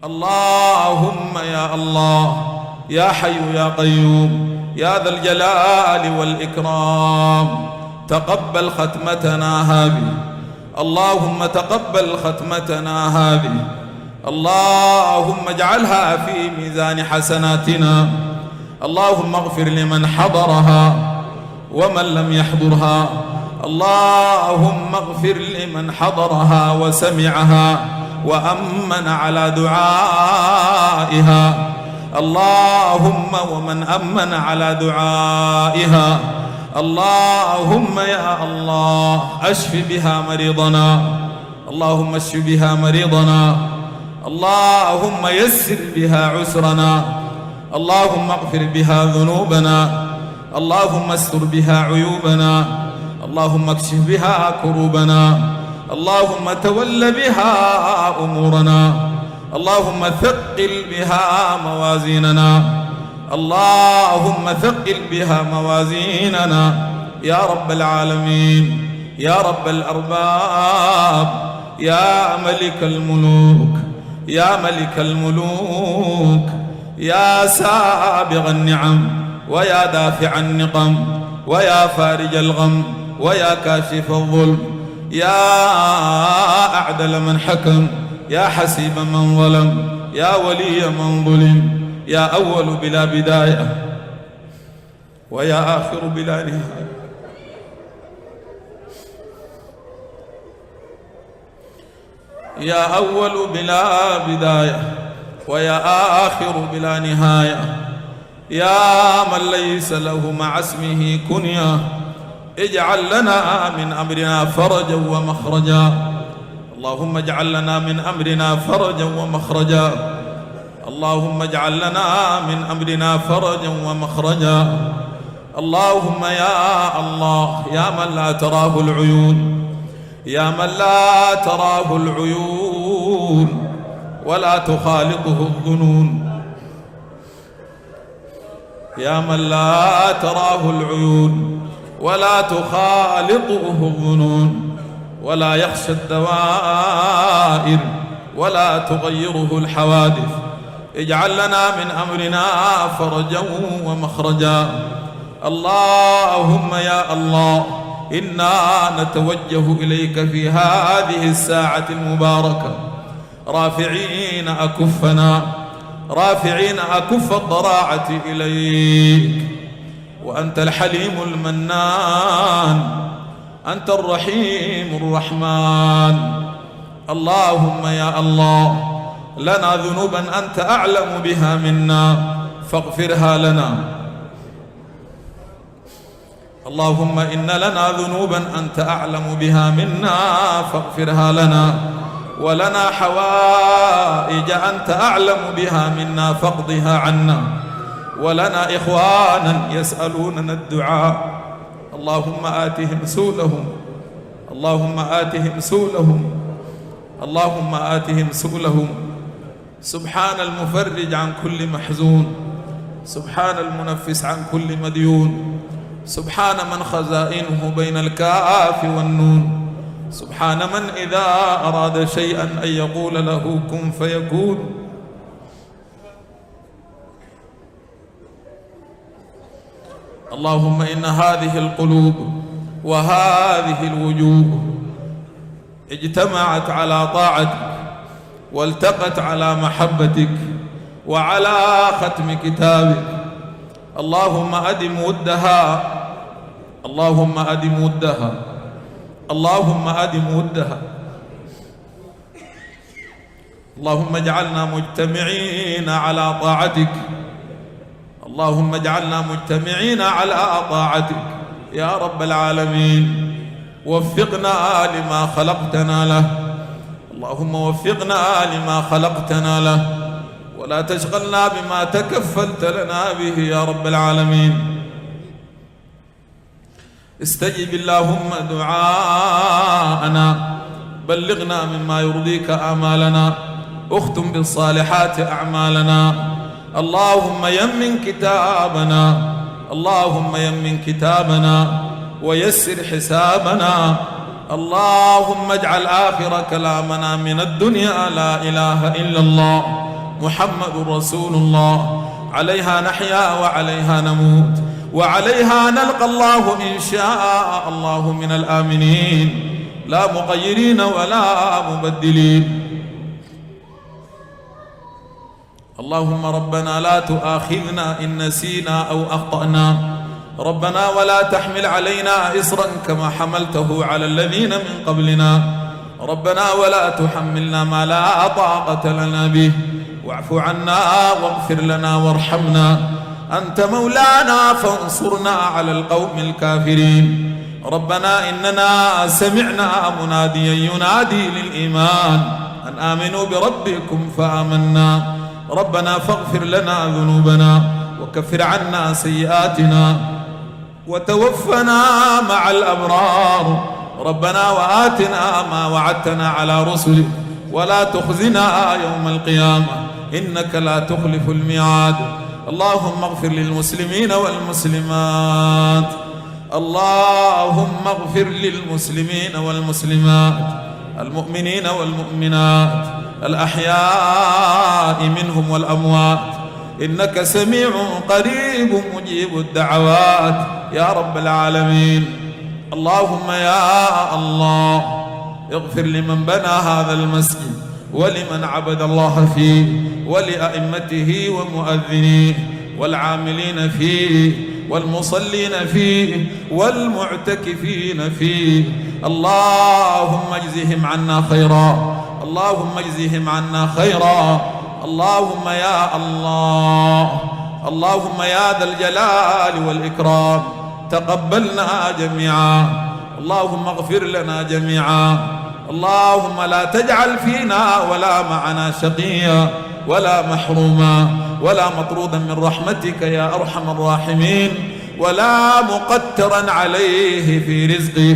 اللهم يا الله يا حي يا قيوم يا ذا الجلال والإكرام، تقبل ختمتنا هذه، اللهم تقبل ختمتنا هذه، اللهم اجعلها في ميزان حسناتنا، اللهم اغفر لمن حضرها ومن لم يحضرها، اللهم اغفر لمن حضرها وسمعها وأمن على دعائها، اللهم ومن أمن على دعائها، اللهم يا الله أشف بها مريضنا، اللهم اشف بها مريضنا، اللهم يسر بها عسرنا، اللهم اغفر بها ذنوبنا، اللهم استر بها عيوبنا، اللهم اكشف بها كروبنا، اللهم تول بها أمورنا، اللهم ثقل بها موازيننا، اللهم ثقل بها موازيننا يا رب العالمين، يا رب الأرباب، يا ملك الملوك، يا ملك الملوك، يا سابغ النعم ويا دافع النقم ويا فارج الغم ويا كاشف الظلم، يا أعدل من حكم، يا حسيب من ظلم، يا ولي من ظلم، يا أول بلا بداية ويا آخر بلا نهاية، يا أول بلا بداية ويا آخر بلا نهاية، يا من ليس له مع اسمه كنية، اجعل لنا من أمرنا فرجا ومخرجا، اللهم اجعل لنا من أمرنا فرجا ومخرجا، اللهم اجعل لنا من أمرنا فرجا ومخرجا، اللهم يا الله يا من لا تراه العيون، يا من لا تراه العيون ولا تخالطه الظنون، يا من لا تراه العيون ولا تخالطه الظنون ولا يخشى الدوائر ولا تغيره الحوادث، اجعل لنا من أمرنا فرجا ومخرجا، اللهم يا الله إنا نتوجه إليك في هذه الساعة المباركة رافعين أكفنا، رافعين أكف الضراعة إليك، وأنت الحليم المنان، أنت الرحيم الرحمن، اللهم يا الله لنا ذنوبا أنت أعلم بها منا فاغفرها لنا، اللهم إن لنا ذنوبا أنت أعلم بها منا فاغفرها لنا، ولنا حوائج أنت أعلم بها منا فاقضها عنا، ولنا إخوانا يسألوننا الدعاء، اللهم آتهم سؤلهم، اللهم آتهم سؤلهم، اللهم آتهم سؤلهم، سبحان المفرج عن كل محزون، سبحان المنفس عن كل مديون، سبحان من خزائنه بين الكاف والنون، سبحان من إذا أراد شيئا أن يقول له كن فيكون، اللهم إن هذه القلوب وهذه الوجوه اجتمعت على طاعتك والتقت على محبتك وعلى ختم كتابك، اللهم أدم ودها، اللهم أدم ودها، اللهم أدم ودها، اللهم اجعلنا مجتمعين على طاعتك، اللهم اجعلنا مجتمعين على طاعتك يا رب العالمين، وفقنا لما خلقتنا له، اللهم وفقنا لما خلقتنا له، ولا تشغلنا بما تكفلت لنا به يا رب العالمين، استجب اللهم دعاءنا، بلغنا مما يرضيك آمالنا، اختم بالصالحات أعمالنا، اللهم يمن كتابنا، اللهم يمن كتابنا ويسر حسابنا، اللهم اجعل آخر كلامنا من الدنيا لا إله إلا الله، محمد رسول الله. عليها نحيا وعليها نموت وعليها نلقى الله إن شاء الله من الآمنين لا مغيرين ولا مبدلين. اللهم ربنا لا تؤاخذنا إن نسينا أو أخطأنا، ربنا ولا تحمل علينا إصرا كما حملته على الذين من قبلنا، ربنا ولا تحملنا ما لا طاقة لنا به، واعف عنا واغفر لنا وارحمنا، أنت مولانا فانصرنا على القوم الكافرين. ربنا إننا سمعنا مناديا ينادي للإيمان أن آمنوا بربكم فآمنا، ربنا فاغفر لنا ذنوبنا وكفر عنا سيئاتنا وتوفنا مع الأبرار، ربنا وآتنا ما وعدتنا على رسلك ولا تخزنا يوم القيامة إنك لا تخلف الميعاد. اللهم اغفر للمسلمين والمسلمات، اللهم اغفر للمسلمين والمسلمات، المؤمنين والمؤمنات، الأحياء منهم والأموات، إنك سميع قريب مجيب الدعوات يا رب العالمين. اللهم يا الله اغفر لمن بنى هذا المسجد ولمن عبد الله فيه ولأئمته ومؤذنيه والعاملين فيه والمصلين فيه والمعتكفين فيه. اللهم اجزهم عنا خيرا، اللهم اجزهم عنا خيرا. اللهم يا الله، اللهم يا ذا الجلال والإكرام تقبلنا جميعا، اللهم اغفر لنا جميعا، اللهم لا تجعل فينا ولا معنا شقيا ولا محروما ولا مطرودا من رحمتك يا أرحم الراحمين، ولا مقترا عليه في رزقه.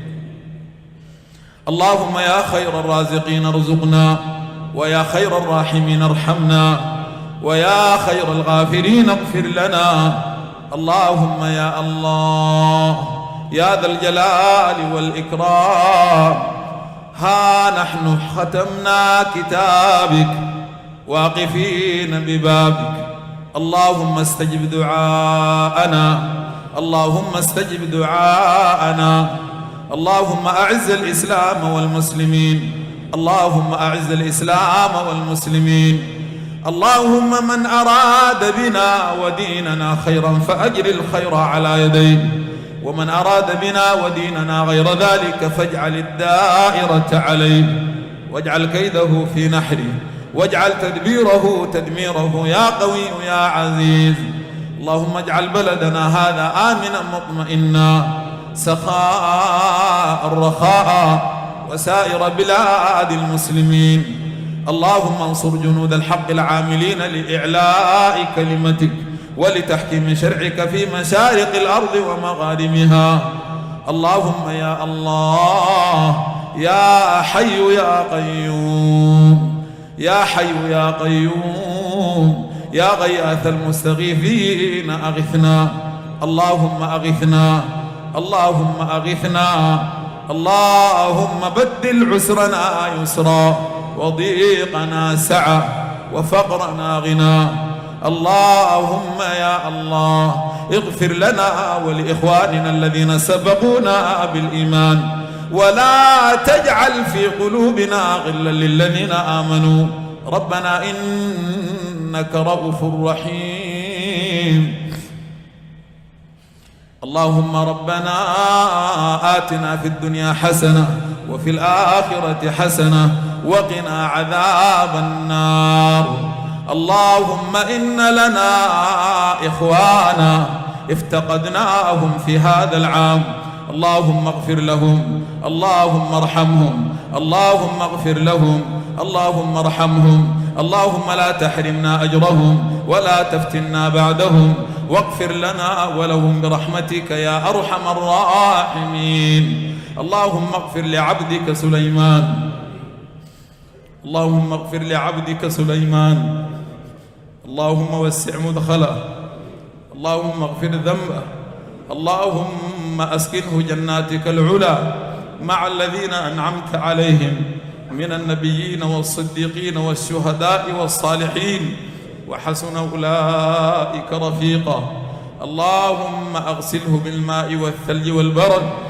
اللهم يا خير الرازقين ارزقنا، ويا خير الراحمين ارحمنا، ويا خير الغافرين اغفر لنا. اللهم يا الله يا ذا الجلال والإكرام، ها نحن ختمنا كتابك واقفين ببابك، اللهم استجب دعاءنا، اللهم استجب دعاءنا. اللهم أعز الإسلام والمسلمين، اللهم أعز الإسلام والمسلمين. اللهم من أراد بنا وديننا خيرا فأجر الخير على يديه، ومن أراد بنا وديننا غير ذلك فاجعل الدائرة عليه، واجعل كيده في نحره، واجعل تدبيره تدميره يا قوي يا عزيز. اللهم اجعل بلدنا هذا آمنا مطمئنا سخاء رخاء وسائر بلاد المسلمين. اللهم انصر جنود الحق العاملين لإعلاء كلمتك ولتحكيم شرعك في مشارق الأرض ومغاربها. اللهم يا الله يا حي يا قيوم، يا حي يا قيوم، يا غياث المستغيثين أغثنا. اللهم أغثنا، اللهم أغثنا. اللهم بدل عسرنا يسرا وضيقنا سعة وفقرنا غنى. اللهم يا الله اغفر لنا ولإخواننا الذين سبقونا بالإيمان، ولا تجعل في قلوبنا غلا للذين آمنوا. ربنا إنك رؤوف رحيم. اللهم ربنا آتنا في الدنيا حسنة وفي الآخرة حسنة وقنا عذاب النار. اللهم إن لنا إخوانا افتقدناهم في هذا العام، اللهم اغفر لهم، اللهم ارحمهم، اللهم اغفر لهم، اللهم ارحمهم. اللهم لا تحرمنا أجرهم ولا تفتنا بعدهم، واغفر لنا ولهم برحمتك يا أرحم الراحمين. اللهم اغفر لعبدك سليمان، اللهم اغفر لعبدك سليمان، اللهم وسع مدخله، اللهم اغفر ذنبه، اللهم أسكنه جناتك العلا مع الذين أنعمت عليهم من النبيين والصديقين والشهداء والصالحين وحسن أولئك رفيقا. اللهم أغسله بالماء والثلج والبرد